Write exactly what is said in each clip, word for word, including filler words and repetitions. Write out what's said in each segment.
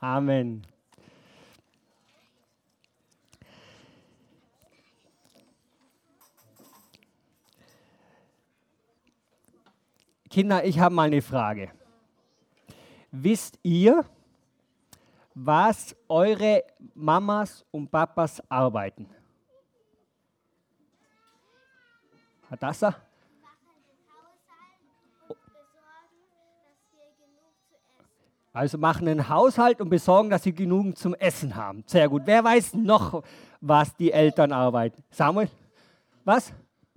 Amen. Kinder, ich habe mal eine Frage. Wisst ihr, was eure Mamas und Papas arbeiten? Hat das er? Also machen einen Haushalt und besorgen, dass sie genug zum Essen haben. Sehr gut. Wer weiß noch, was die Eltern arbeiten? Samuel? Was?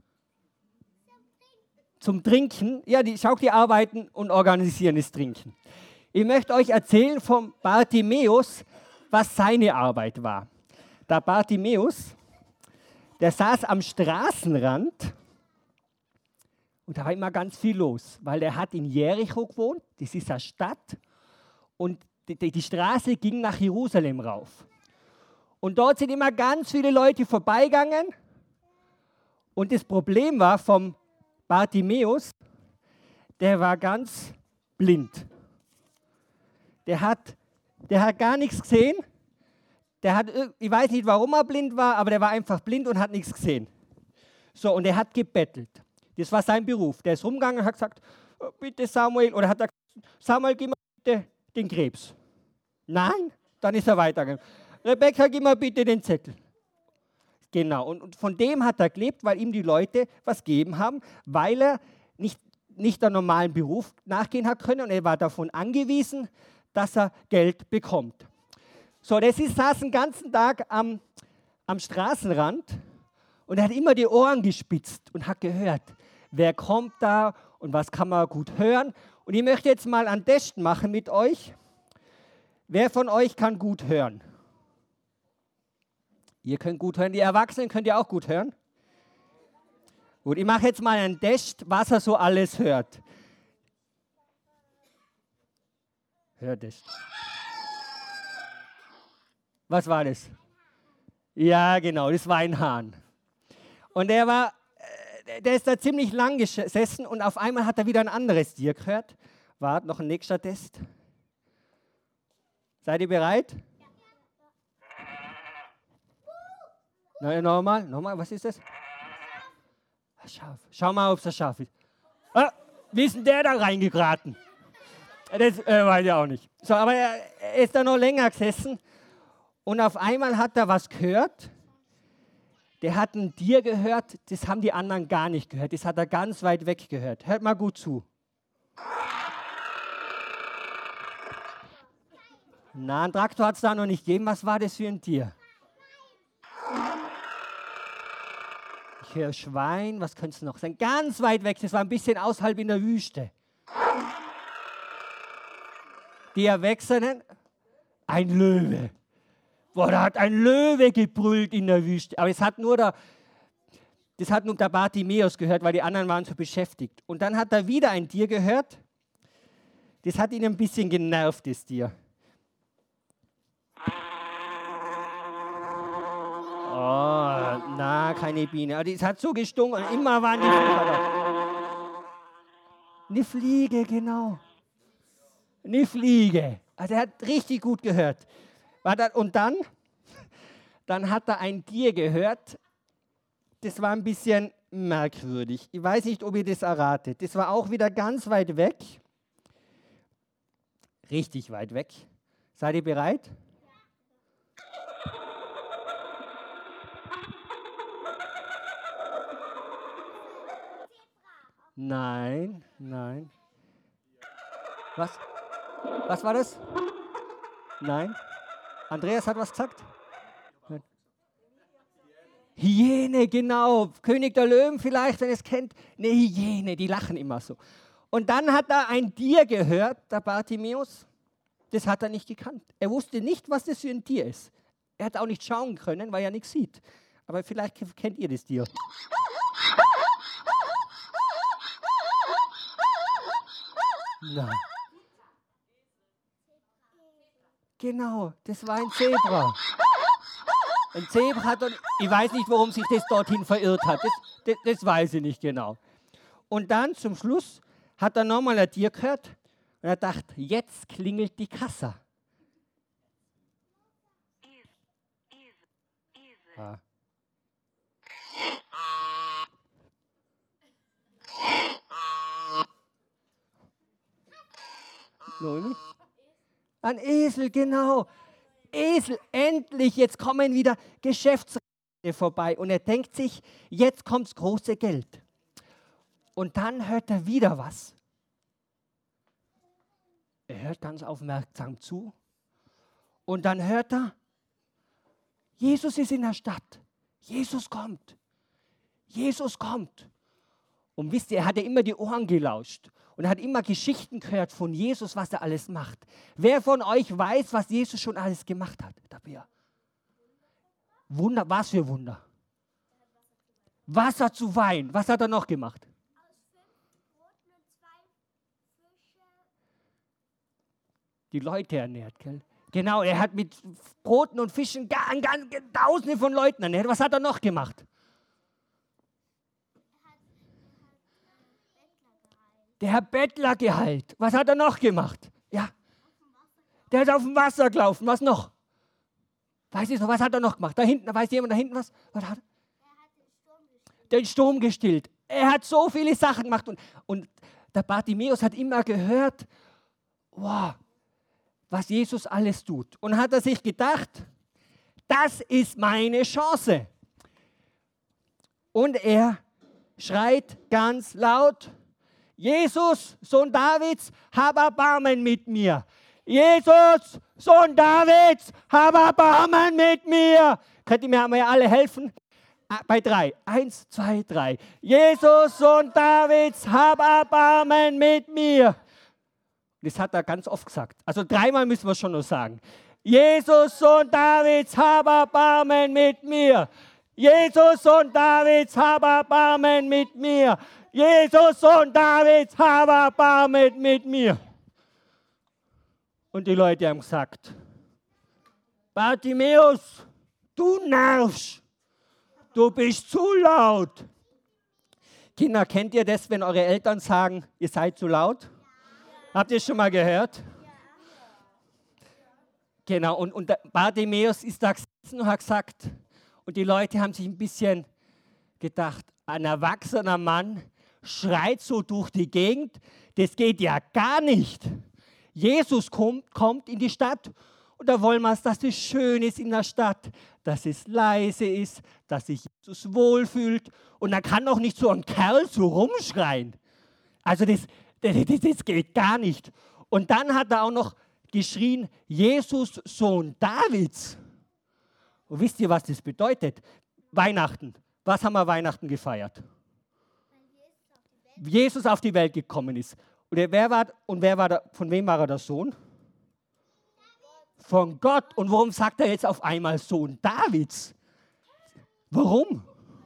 Zum Trinken? Ja, die, schau, die arbeiten und organisieren das Trinken. Ich möchte euch erzählen vom Bartimäus, was seine Arbeit war. Der Bartimäus, der saß am Straßenrand und da war immer ganz viel los, weil der hat in Jericho gewohnt, das ist eine Stadt, und die, die, die Straße ging nach Jerusalem rauf. Und dort sind immer ganz viele Leute vorbeigegangen und das Problem war vom Bartimäus, der war ganz blind. Der hat, der hat gar nichts gesehen. Der hat, ich weiß nicht, warum er blind war, aber der war einfach blind und hat nichts gesehen. So, und er hat gebettelt. Das war sein Beruf. Der ist rumgegangen und hat gesagt, oh, bitte Samuel, oder hat er gesagt, Samuel, gib mir bitte den Krebs. Nein, dann ist er weitergegangen. Rebecca, gib mir bitte den Zettel. Genau, und, und von dem hat er gelebt, weil ihm die Leute was gegeben haben, weil er nicht, nicht der normalen Beruf nachgehen hat können und er war davon angewiesen, dass er Geld bekommt. So, der saß den ganzen Tag am, am Straßenrand und er hat immer die Ohren gespitzt und hat gehört, wer kommt da und was kann man gut hören. Und ich möchte jetzt mal einen Test machen mit euch. Wer von euch kann gut hören? Ihr könnt gut hören, die Erwachsenen könnt ihr auch gut hören. Gut, ich mache jetzt mal einen Test, was er so alles hört. Hört es. Was war das? Ja, genau, das war ein Hahn. Und der war, der ist da ziemlich lang gesessen und auf einmal hat er wieder ein anderes Tier gehört. Wart, noch ein nächster Test. Seid ihr bereit? Na, nochmal, nochmal, was ist das? Ein Schaf. Schau mal, ob es ein Schaf ist. Ah, wie ist denn der da reingegraten? Das äh, weiß ich auch nicht. So, aber er, er ist da noch länger gesessen und auf einmal hat er was gehört. Der hat ein Tier gehört, das haben die anderen gar nicht gehört. Das hat er ganz weit weg gehört. Hört mal gut zu. Na, ein Traktor hat es da noch nicht gegeben. Was war das für ein Tier? Ich höre Schwein, was könnte es noch sein? Ganz weit weg, das war ein bisschen außerhalb in der Wüste. Die Erwachsenen, ein Löwe. Boah, da hat ein Löwe gebrüllt in der Wüste. Aber es hat nur der, das hat nur der Bartimäus gehört, weil die anderen waren so beschäftigt. Und dann hat er wieder ein Tier gehört. Das hat ihn ein bisschen genervt, das Tier. Oh, na, keine Biene. Aber es hat so gestunken und immer waren die Viecher da. Eine Fliege, genau. Eine Fliege. Also er hat richtig gut gehört. Und dann, dann hat er ein Tier gehört, das war ein bisschen merkwürdig. Ich weiß nicht, ob ihr das erratet. Das war auch wieder ganz weit weg. Richtig weit weg. Seid ihr bereit? Nein, nein. Was? Was war das? Nein. Andreas hat was gesagt? Nein. Hyäne, genau. König der Löwen vielleicht, wenn ihr es kennt. Eine Hyäne, die lachen immer so. Und dann hat er ein Tier gehört, der Bartimäus. Das hat er nicht gekannt. Er wusste nicht, was das für ein Tier ist. Er hat auch nicht schauen können, weil er nichts sieht. Aber vielleicht kennt ihr das Tier. Nein. Genau, das war ein Zebra. Ein Zebra hat, ich weiß nicht, warum sich das dorthin verirrt hat. Das, das, das weiß ich nicht genau. Und dann zum Schluss hat er nochmal ein Tier gehört und er dachte, jetzt klingelt die Kasse. Ah. Noemi? Ein Esel, genau. Esel, endlich, jetzt kommen wieder Geschäftsräte vorbei. Und er denkt sich, jetzt kommt das große Geld. Und dann hört er wieder was. Er hört ganz aufmerksam zu. Und dann hört er, Jesus ist in der Stadt. Jesus kommt. Jesus kommt. Und wisst ihr, er hat ja immer die Ohren gelauscht. Und er hat immer Geschichten gehört von Jesus, was er alles macht. Wer von euch weiß, was Jesus schon alles gemacht hat? Tabea. Wunder, was für Wunder? Wasser zu Wein. Was hat er noch gemacht? Die Leute ernährt, gell? Genau, er hat mit Broten und Fischen ganz, ganz, tausende von Leuten ernährt. Was hat er noch gemacht? Der hat Bettler geheilt. Was hat er noch gemacht? Ja. Der ist auf dem Wasser gelaufen. Was noch? Weiß ich noch, was hat er noch gemacht? Da hinten, weiß jemand da hinten was? Was hat er? Den Sturm gestillt. Er hat so viele Sachen gemacht. Und, und der Bartimäus hat immer gehört, wow, was Jesus alles tut. Und hat er sich gedacht, das ist meine Chance. Und er schreit ganz laut, Jesus, Sohn Davids, hab Erbarmen mit mir. Jesus, Sohn Davids, hab Erbarmen mit mir. Könnt ihr mir alle helfen? Bei drei. Eins, zwei, drei. Jesus, Sohn Davids, hab Erbarmen mit mir. Das hat er ganz oft gesagt. Also dreimal müssen wir es schon noch sagen. Jesus, Sohn Davids, hab Erbarmen mit mir. Jesus, Sohn Davids, hab Erbarmen mit mir. Jesus, Sohn Davids, hab Erbarmen mit mir. Und die Leute haben gesagt, Bartimäus, du nervst. Du bist zu laut. Kinder, kennt ihr das, wenn eure Eltern sagen, ihr seid zu laut? Habt ihr es schon mal gehört? Ja. Genau, und, und Bartimäus ist da gesessen und hat gesagt, und die Leute haben sich ein bisschen gedacht, ein erwachsener Mann schreit so durch die Gegend, das geht ja gar nicht. Jesus kommt, kommt in die Stadt und da wollen wir es, dass es schön ist in der Stadt, dass es leise ist, dass sich Jesus wohlfühlt und dann kann doch nicht so ein Kerl so rumschreien. Also das Das, das, das geht gar nicht. Und dann hat er auch noch geschrien, Jesus, Sohn Davids. Und wisst ihr, was das bedeutet? Weihnachten. Was haben wir Weihnachten gefeiert? Weil Jesus auf die Welt gekommen ist. Und wer war, und wer war der, von wem war er der Sohn? Von Gott. Und warum sagt er jetzt auf einmal Sohn Davids? Warum?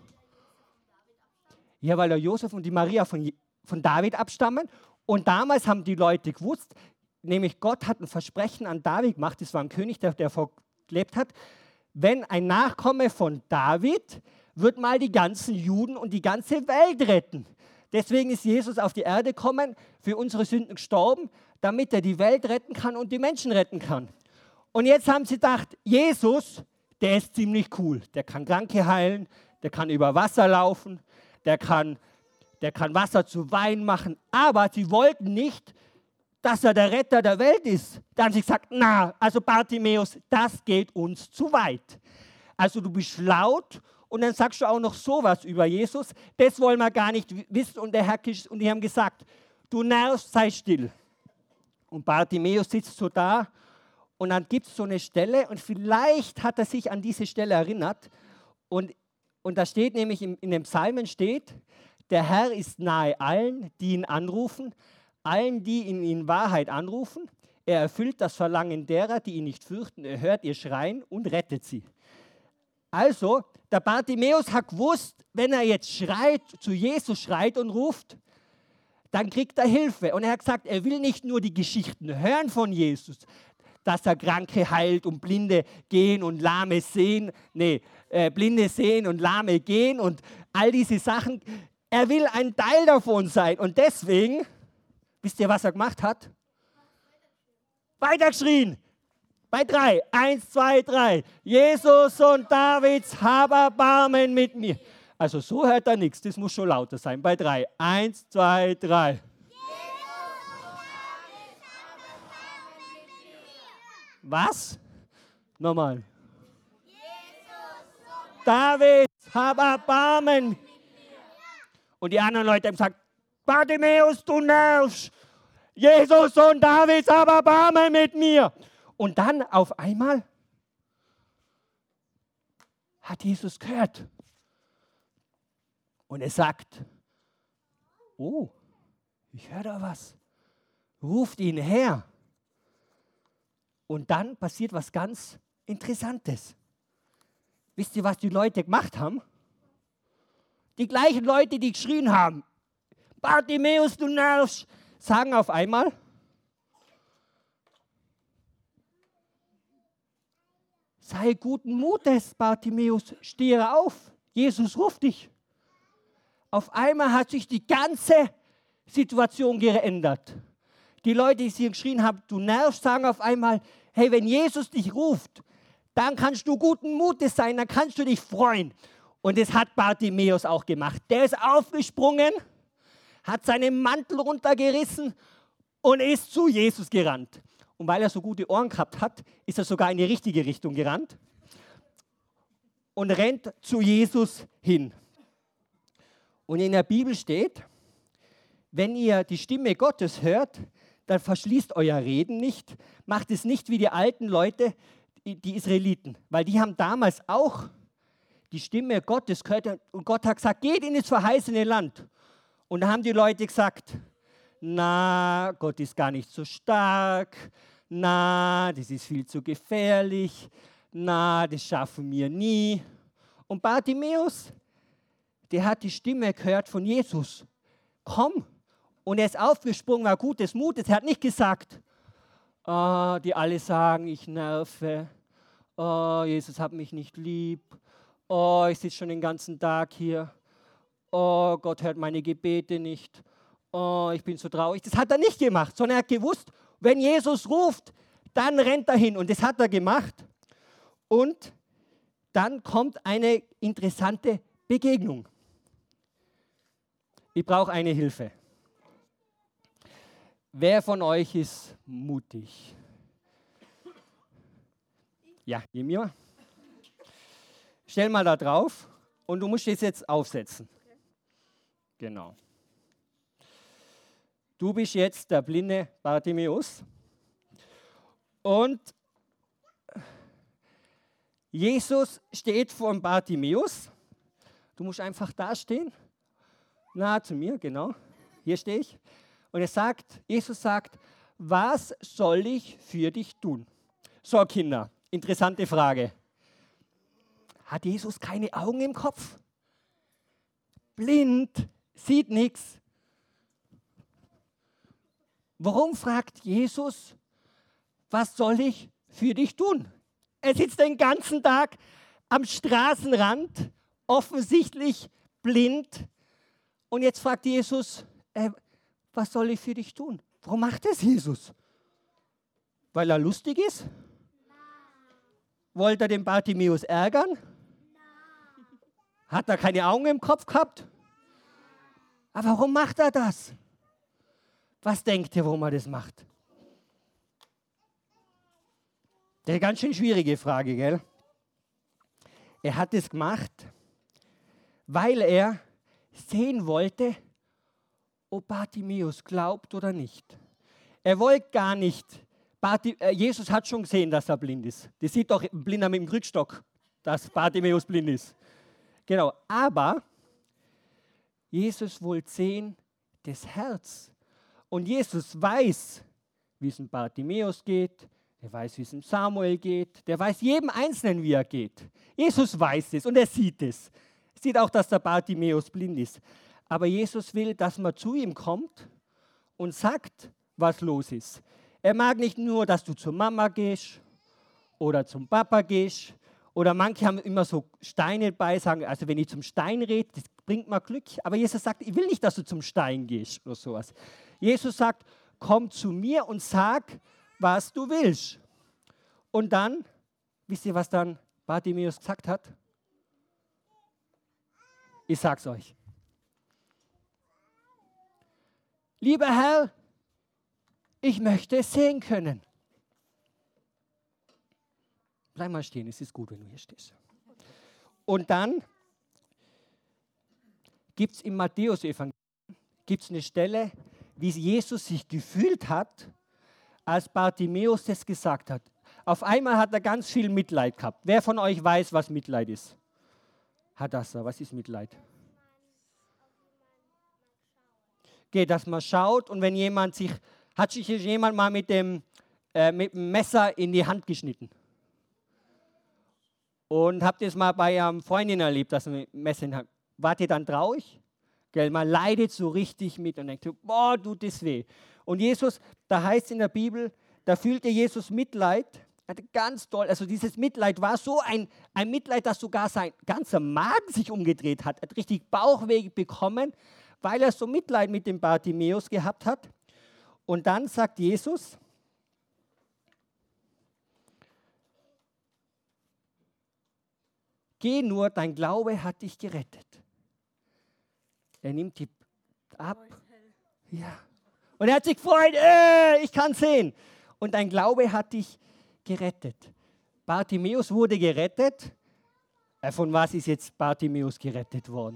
Ja, weil der Josef und die Maria von von David abstammen. Und damals haben die Leute gewusst, nämlich Gott hat ein Versprechen an David gemacht, das war ein König, der, der gelebt hat, wenn ein Nachkomme von David wird mal die ganzen Juden und die ganze Welt retten. Deswegen ist Jesus auf die Erde gekommen, für unsere Sünden gestorben, damit er die Welt retten kann und die Menschen retten kann. Und jetzt haben sie gedacht, Jesus, der ist ziemlich cool. Der kann Kranke heilen, der kann über Wasser laufen, der kann Der kann Wasser zu Wein machen, aber sie wollten nicht, dass er der Retter der Welt ist. Da haben sie gesagt, na, also Bartimäus, das geht uns zu weit. Also du bist laut und dann sagst du auch noch sowas über Jesus. Das wollen wir gar nicht wissen. Und, der Herr, und die haben gesagt, du nervst, sei still. Und Bartimäus sitzt so da und dann gibt es so eine Stelle und vielleicht hat er sich an diese Stelle erinnert. Und, und da steht nämlich, in, in dem Psalmen steht, der Herr ist nahe allen, die ihn anrufen, allen, die in ihn Wahrheit anrufen. Er erfüllt das Verlangen derer, die ihn nicht fürchten. Er hört ihr Schreien und rettet sie. Also, der Bartimäus hat gewusst, wenn er jetzt schreit, zu Jesus schreit und ruft, dann kriegt er Hilfe. Und er hat gesagt, er will nicht nur die Geschichten hören von Jesus, dass er Kranke heilt und Blinde gehen und Lahme sehen. Nee, äh, Blinde sehen und Lahme gehen und all diese Sachen. Er will ein Teil davon sein. Und deswegen, wisst ihr, was er gemacht hat? Weitergeschrien. Bei drei. Eins, zwei, drei. Jesus und Davids, hab Erbarmen mit mir. Also so hört er nichts. Das muss schon lauter sein. Bei drei. Eins, zwei, drei. Was? Nochmal. David, hab Erbarmen. Und die anderen Leute haben gesagt, Bartimäus, du nervst. Jesus und David, hab Erbarmen mit mir. Und dann auf einmal hat Jesus gehört. Und er sagt, oh, ich höre da was. Ruft ihn her. Und dann passiert was ganz Interessantes. Wisst ihr, was die Leute gemacht haben? Die gleichen Leute, die geschrien haben, Bartimäus, du nervst, sagen auf einmal, sei guten Mutes, Bartimäus, stehe auf, Jesus ruft dich. Auf einmal hat sich die ganze Situation geändert. Die Leute, die geschrien haben, du nervst, sagen auf einmal, hey, wenn Jesus dich ruft, dann kannst du guten Mutes sein, dann kannst du dich freuen. Und das hat Bartimäus auch gemacht. Der ist aufgesprungen, hat seinen Mantel runtergerissen und ist zu Jesus gerannt. Und weil er so gute Ohren gehabt hat, ist er sogar in die richtige Richtung gerannt und rennt zu Jesus hin. Und in der Bibel steht, wenn ihr die Stimme Gottes hört, dann verschließt euer Reden nicht, macht es nicht wie die alten Leute, die Israeliten, weil die haben damals auch die Stimme Gottes gehört und Gott hat gesagt, geht in das verheißene Land. Und da haben die Leute gesagt, na, Gott ist gar nicht so stark, na, das ist viel zu gefährlich, na, das schaffen wir nie. Und Bartimäus, der hat die Stimme gehört von Jesus. Komm. Und er ist aufgesprungen, war gutes Mutes. Er hat nicht gesagt, oh, die alle sagen, ich nerve, oh, Jesus hat mich nicht lieb, oh, ich sitze schon den ganzen Tag hier, oh, Gott hört meine Gebete nicht, oh, ich bin so traurig. Das hat er nicht gemacht, sondern er hat gewusst, wenn Jesus ruft, dann rennt er hin. Und das hat er gemacht. Und dann kommt eine interessante Begegnung. Ich brauche eine Hilfe. Wer von euch ist mutig? Ja, gib mir mal. Stell mal da drauf und du musst es jetzt aufsetzen. Genau. Du bist jetzt der blinde Bartimäus und Jesus steht vor Bartimäus. Du musst einfach da stehen. Na, zu mir, genau. Hier stehe ich. Und er sagt, Jesus sagt, was soll ich für dich tun? So, Kinder, interessante Frage. Hat Jesus keine Augen im Kopf? Blind, sieht nichts. Warum fragt Jesus, was soll ich für dich tun? Er sitzt den ganzen Tag am Straßenrand, offensichtlich blind. Und jetzt fragt Jesus, äh, was soll ich für dich tun? Warum macht das Jesus? Weil er lustig ist? Nein. Wollte er den Bartimäus ärgern? Nein. Hat er keine Augen im Kopf gehabt? Aber warum macht er das? Was denkt ihr, warum er das macht? Das ist eine ganz schön schwierige Frage, gell? Er hat es gemacht, weil er sehen wollte, ob Bartimäus glaubt oder nicht. Er wollte gar nicht. Bartim- äh, Jesus hat schon gesehen, dass er blind ist. Das sieht doch ein Blinder mit dem Krückstock, dass Bartimäus blind ist. Genau, aber Jesus wollte sehen das Herz. Und Jesus weiß, wie es dem Bartimäus geht, der weiß, wie es dem Samuel geht, der weiß jedem Einzelnen, wie er geht. Jesus weiß es und er sieht es. Er sieht auch, dass der Bartimäus blind ist. Aber Jesus will, dass man zu ihm kommt und sagt, was los ist. Er mag nicht nur, dass du zur Mama gehst oder zum Papa gehst. Oder manche haben immer so Steine bei, sagen, also wenn ich zum Stein rede, das bringt mir Glück. Aber Jesus sagt, ich will nicht, dass du zum Stein gehst oder sowas. Jesus sagt, komm zu mir und sag, was du willst. Und dann, wisst ihr, was dann Bartimäus gesagt hat? Ich sag's euch. Lieber Herr, ich möchte es sehen können. Bleib mal stehen, es ist gut, wenn du hier stehst. Und dann gibt es im Matthäus-Evangelium gibt's eine Stelle, wie Jesus sich gefühlt hat, als Bartimäus das gesagt hat. Auf einmal hat er ganz viel Mitleid gehabt. Wer von euch weiß, was Mitleid ist? Hadassah, was ist Mitleid? Geht, dass man schaut und wenn jemand sich, hat sich jemand mal mit dem, äh, mit dem Messer in die Hand geschnitten? Und habt ihr es mal bei einer Freundin erlebt, dass man Messer in die Hand, wart ihr dann traurig? Gell, man leidet so richtig mit und denkt, boah, tut das weh. Und Jesus, da heißt es in der Bibel, da fühlte Jesus Mitleid, hatte ganz toll, also dieses Mitleid war so ein, ein Mitleid, dass sogar sein ganzer Magen sich umgedreht hat. Er hat richtig Bauchweh bekommen, weil er so Mitleid mit dem Bartimäus gehabt hat. Und dann sagt Jesus, geh nur, dein Glaube hat dich gerettet. Er nimmt die ab. Ja. Und er hat sich gefreut, äh, ich kann sehen. Und dein Glaube hat dich gerettet. Bartimäus wurde gerettet. Äh, von was ist jetzt Bartimäus gerettet worden?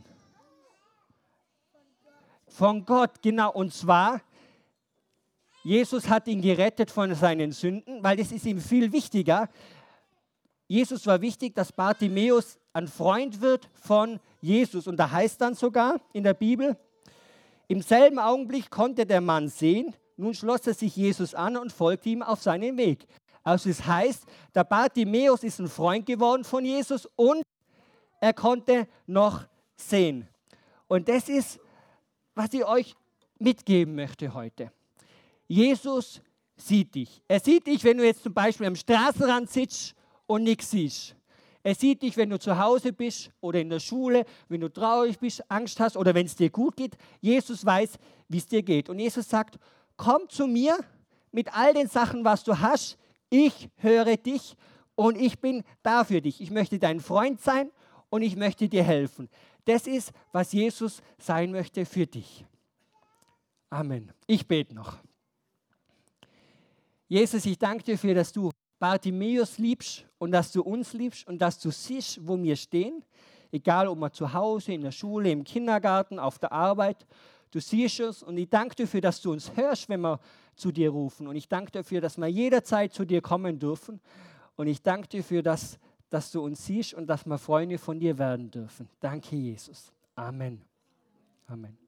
Von Gott, genau. Und zwar, Jesus hat ihn gerettet von seinen Sünden, weil das ist ihm viel wichtiger. Jesus war wichtig, dass Bartimäus ein Freund wird von Jesus. Und da heißt dann sogar in der Bibel, im selben Augenblick konnte der Mann sehen, nun schloss er sich Jesus an und folgte ihm auf seinen Weg. Also es heißt, der Bartimäus ist ein Freund geworden von Jesus und er konnte noch sehen. Und das ist, was ich euch mitgeben möchte heute. Jesus sieht dich. Er sieht dich, wenn du jetzt zum Beispiel am Straßenrand sitzt und nichts siehst. Er sieht dich, wenn du zu Hause bist oder in der Schule, wenn du traurig bist, Angst hast oder wenn es dir gut geht. Jesus weiß, wie es dir geht. Und Jesus sagt, komm zu mir mit all den Sachen, was du hast. Ich höre dich und ich bin da für dich. Ich möchte dein Freund sein und ich möchte dir helfen. Das ist, was Jesus sein möchte für dich. Amen. Ich bete noch. Jesus, ich danke dir dafür, dass du Bartimäus liebst und dass du uns liebst und dass du siehst, wo wir stehen. Egal, ob wir zu Hause, in der Schule, im Kindergarten, auf der Arbeit. Du siehst es und ich danke dir dafür, dass du uns hörst, wenn wir zu dir rufen. Und ich danke dir dafür, dass wir jederzeit zu dir kommen dürfen. Und ich danke dir dafür, dass, dass du uns siehst und dass wir Freunde von dir werden dürfen. Danke, Jesus. Amen. Amen.